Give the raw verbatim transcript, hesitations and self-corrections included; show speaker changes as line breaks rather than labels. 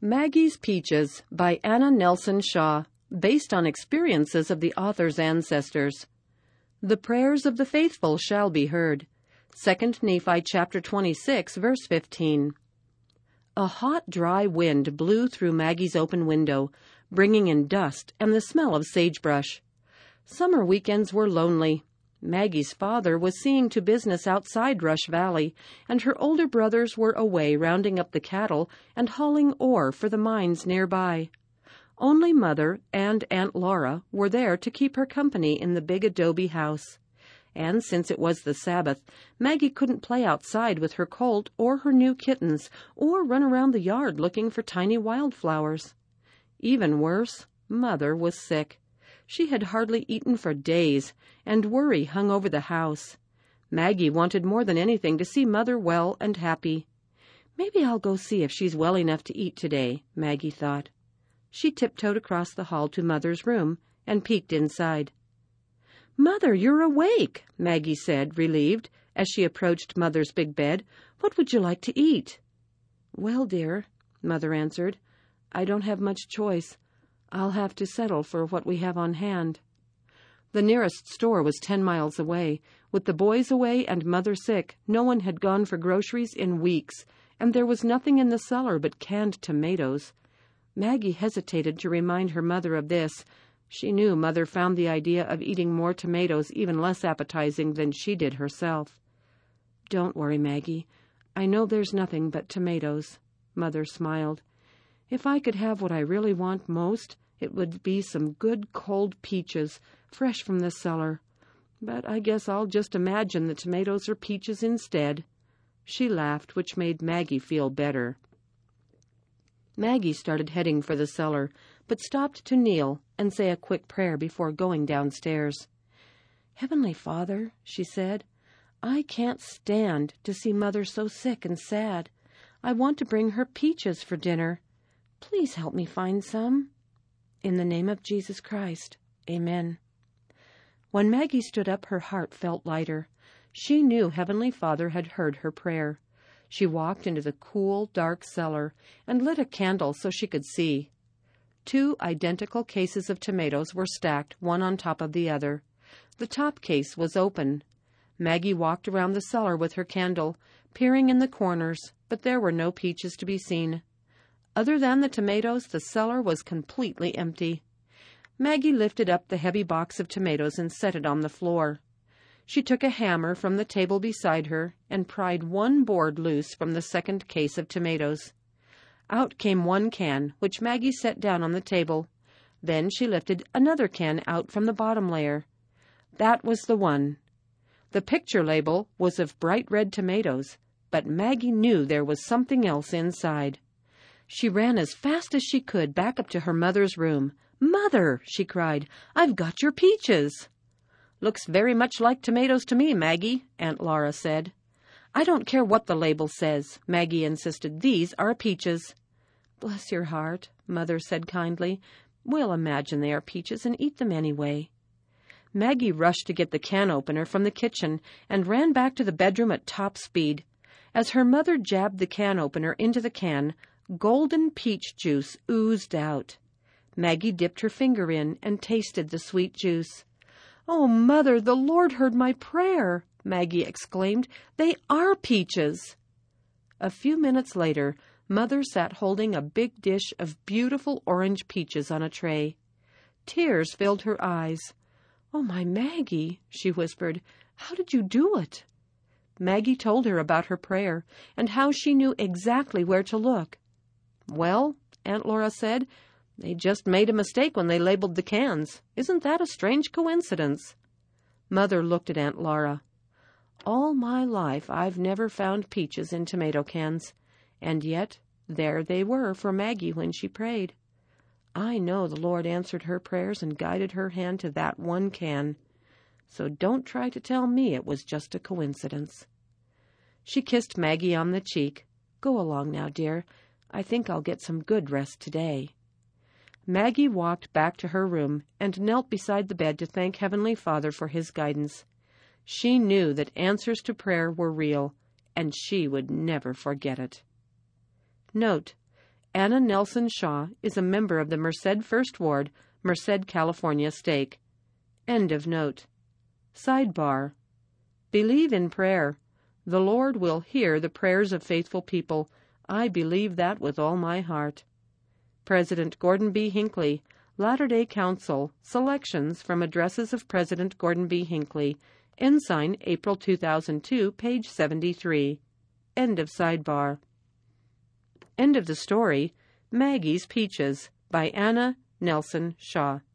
Maggie's Peaches by Anna Nelson Shaw, based on experiences of the author's ancestors. The prayers of the faithful shall be heard. Second Nephi chapter twenty-six, verse fifteen. A hot, dry wind blew through Maggie's open window, bringing in dust and the smell of sagebrush. Summer weekends were lonely. Maggie's father was seeing to business outside Rush Valley, and her older brothers were away rounding up the cattle and hauling ore for the mines nearby. Only Mother and Aunt Laura were there to keep her company in the big adobe house. And since it was the Sabbath, Maggie couldn't play outside with her colt or her new kittens, or run around the yard looking for tiny wildflowers. Even worse, Mother was sick. She had hardly eaten for days, and worry hung over the house. Maggie wanted more than anything to see Mother well and happy. Maybe I'll go see if she's well enough to eat today, Maggie thought. She tiptoed across the hall to Mother's room and peeked inside. "Mother, you're awake," Maggie said, relieved, as she approached Mother's big bed. "What would you like to eat?" "Well, dear," Mother answered, "I don't have much choice. I'll have to settle for what we have on hand." The nearest store was ten miles away. With the boys away and Mother sick, no one had gone for groceries in weeks, and there was nothing in the cellar but canned tomatoes. Maggie hesitated to remind her mother of this. She knew Mother found the idea of eating more tomatoes even less appetizing than she did herself. "Don't worry, Maggie. I know there's nothing but tomatoes," Mother smiled. "If I could have what I really want most, it would be some good cold peaches, fresh from the cellar. But I guess I'll just imagine the tomatoes are peaches instead." She laughed, which made Maggie feel better. Maggie started heading for the cellar, but stopped to kneel and say a quick prayer before going downstairs. "Heavenly Father," she said, "I can't stand to see Mother so sick and sad. I want to bring her peaches for dinner. Please help me find some. In the name of Jesus Christ, amen." When Maggie stood up, her heart felt lighter. She knew Heavenly Father had heard her prayer. She walked into the cool, dark cellar and lit a candle so she could see. Two identical cases of tomatoes were stacked, one on top of the other. The top case was open. Maggie walked around the cellar with her candle, peering in the corners, but there were no peaches to be seen. Other than the tomatoes, the cellar was completely empty. Maggie lifted up the heavy box of tomatoes and set it on the floor. She took a hammer from the table beside her and pried one board loose from the second case of tomatoes. Out came one can, which Maggie set down on the table. Then she lifted another can out from the bottom layer. That was the one. The picture label was of bright red tomatoes, but Maggie knew there was something else inside. She ran as fast as she could back up to her mother's room. "Mother," she cried, "I've got your peaches." "Looks very much like tomatoes to me, Maggie," Aunt Laura said. "I don't care what the label says," Maggie insisted. "These are peaches." "Bless your heart," Mother said kindly. "We'll imagine they are peaches and eat them anyway." Maggie rushed to get the can opener from the kitchen and ran back to the bedroom at top speed. As her mother jabbed the can opener into the can, golden peach juice oozed out. Maggie dipped her finger in and tasted the sweet juice. "Oh, Mother, the Lord heard my prayer," Maggie exclaimed. "They are peaches." A few minutes later, Mother sat holding a big dish of beautiful orange peaches on a tray. Tears filled her eyes. "Oh, my Maggie," she whispered, "how did you do it?" Maggie told her about her prayer and how she knew exactly where to look. "Well," Aunt Laura said, "they just made a mistake when they labeled the cans. Isn't that a strange coincidence?" Mother looked at Aunt Laura. "All my life I've never found peaches in tomato cans, and yet there they were for Maggie when she prayed. I know the Lord answered her prayers and guided her hand to that one can. So don't try to tell me it was just a coincidence." She kissed Maggie on the cheek. "Go along now, dear. I think I'll get some good rest today." Maggie walked back to her room and knelt beside the bed to thank Heavenly Father for his guidance. She knew that answers to prayer were real, and she would never forget it. Note: Anna Nelson Shaw is a member of the Merced First Ward, Merced, California Stake. End of note. Sidebar. Believe in prayer. The Lord will hear the prayers of faithful people. I believe that with all my heart. President Gordon B. Hinckley, Latter-day Council, selections from Addresses of President Gordon B. Hinckley, Ensign, April two thousand two, page seventy-three. End of sidebar. End of the story, Maggie's Peaches, by Anna Nelson Shaw.